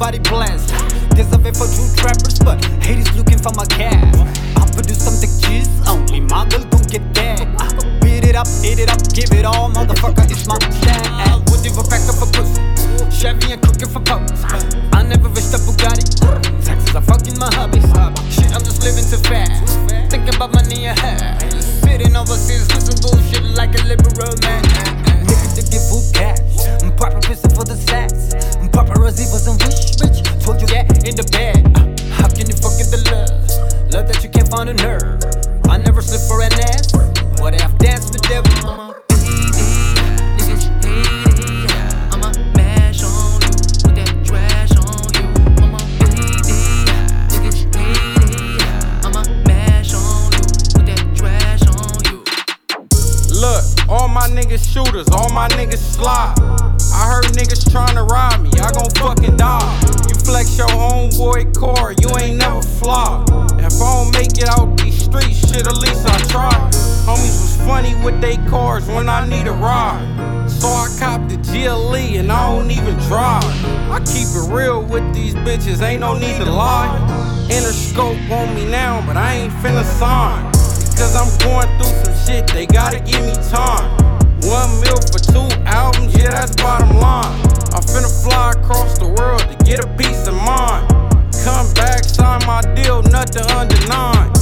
nobody blessed. There's a way for true trappers, but haters looking for my cash. I produce something cheese, only my girl gon' get that. Beat it up, eat it up, give it all, motherfucker, it's my stand. Would even pack up a pussy, Chevy and cooking for puppets. I never wished a Bugatti, taxes are fucking my hobbies. Shit, I'm just living too fast, thinking about money ahead. Sitting overseas, listen bullshit like a liberal man. Niggas to give food cash, proper pistol for the sacks. Paparazzi wasn't rich, told you that in the bed. How can you forget the love that you can't find on earth? I never slip for an ass, what I've danced with devil. Niggas hate it. I'ma mash on you, put that trash on you. I'm a baby. Niggas hate it. I'ma mash on you, put that trash on you. Look, all my niggas shooters, all my niggas slide. I heard niggas tryna rob me, I gon' fucking die. You flex your homeboy car, you ain't never fly. If I don't make it out these streets, shit, at least I tried. Homies was funny with they cars when I need a ride. So I copped the GLE and I don't even drive. I keep it real with these bitches, ain't no need to lie. Interscope on me now, but I ain't finna sign. Because I'm going through some shit, they gotta give me time. 1 mil for 2 albums, yeah, that's bottom line. I'm finna fly across the world to get a peace of mind. Come back, sign my deal, nothing under 9.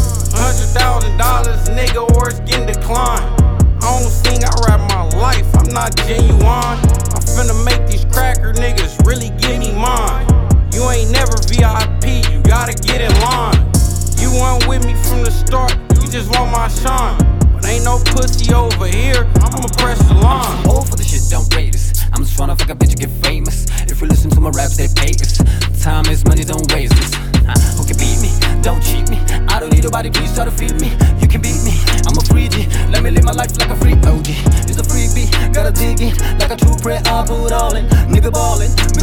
$100,000, nigga, or it's getting declined. I don't sing, I rap my life, I'm not genuine. I'm finna make these cracker niggas really give me mine. You ain't never VIP, you gotta get in line. You weren't with me from the start, you just want my shine. Ain't no pussy over here, I'ma press the line. I'm too old for the shit, don't rate us. I'm just tryna fuck a bitch and get famous. If you listen to my raps, they pay us. Time is money, don't waste us. Who can beat me? Don't cheat me. I don't need nobody, please try to feed me. You can beat me, I'm a free G. Let me live my life like a free OG. It's a freebie, gotta dig it. Like a true prayer, I put all in. Nigga ballin',